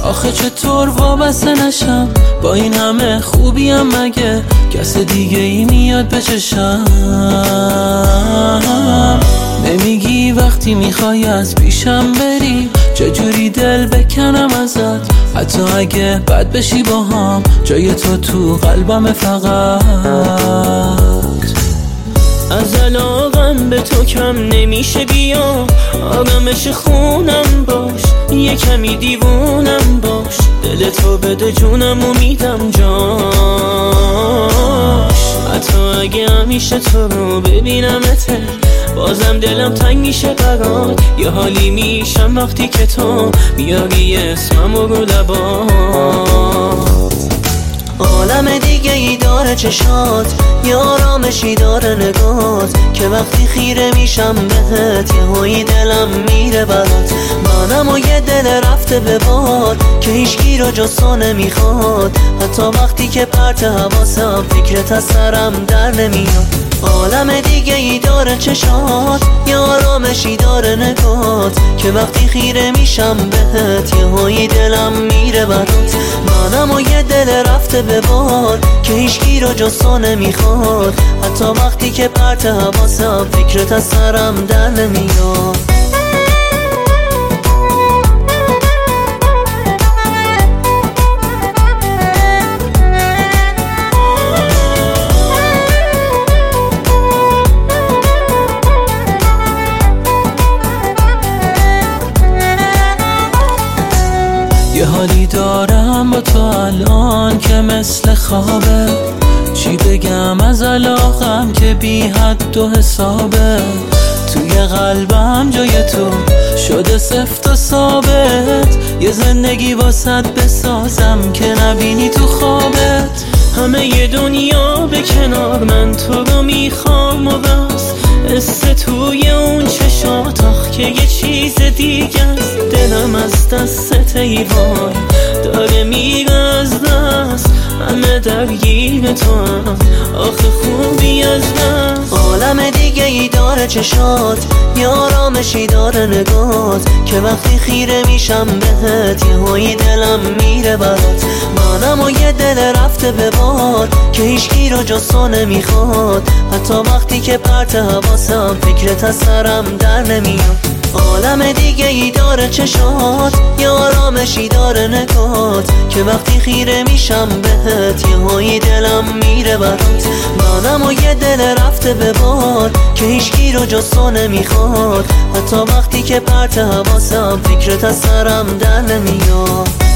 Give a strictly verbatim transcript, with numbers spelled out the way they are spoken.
آخه چطور وابسته نشم با این همه خوبیم، مگه کس دیگه ای میاد به چشم؟ نمیگی وقتی میخوای از پیشم بری چجوری دل بکنم ازت، حتی اگه بد بشی با هم جای تو تو قلبم فقط. از علاقم به تو کم نمیشه، بیا آرامش خونم باش، یه کمی دیوونم باش، دل تو بده جونم و میدم جاش. حتی اگه همیشه تو رو ببینمت بازم دلم تنگ میشه برات، یه حالی میشم وقتی که تو میاری اسمم رو لبات. عالم دیگه ای داره چشات، یه آرامشی داره نگات، که وقتی خیره میشم بهت یه هایی دلم میره برات. منم و یه دل رفته به باد که هیچکی رو جز تو نمیخواد، حتی وقتی که پرت حواسم فکرت از سرم در نمیاد. عالم دیگه ای داره چشات، یه آرامشی داره نگات، که وقتی خیره میشم بهت یه هایی دلم میره برات. منم و یه دل رفته به باد که هیچکی رو جز تو نمیخواد، حتی وقتی که پرت حواسم فکرت از سرم در نمیاد. یه حالی دارم با تو الان که مثل خوابه، چی بگم از علاقم که بی حد و حسابه. توی قلبم جای تو شده سفت و ثابت، یه زندگی واسط بسازم که نبینی تو خوابت. همه یه دنیا به کنار من تو رو میخوام و بس، قصه توی اون چشات آخ که یه چیز دیگه است. دلم از دست ای وای داره میره از دست، همه درگیر تو هم آخه خوبی از دست. عالم دیگه ای داره چشات، یه آرامشی داره نگات، که وقتی خیره میشم بهت یه هایی دلم میره برات. منم و یه دل رفته به باد که هیچکی رو جز تو نمیخواد، حتی وقتی که پرت حواسم فکرت از سرم در نمیاد. عالم دیگه ای داره چشات، یه آرامشی داره نگات، که وقتی خیره میشم بهت یه هایی دلم میره برات. منم و یه دل رفته به باد که هیچکی رو جز تو نمیخواد، حتی وقتی که پرت حواسم فکرت از سرم در نمیاد.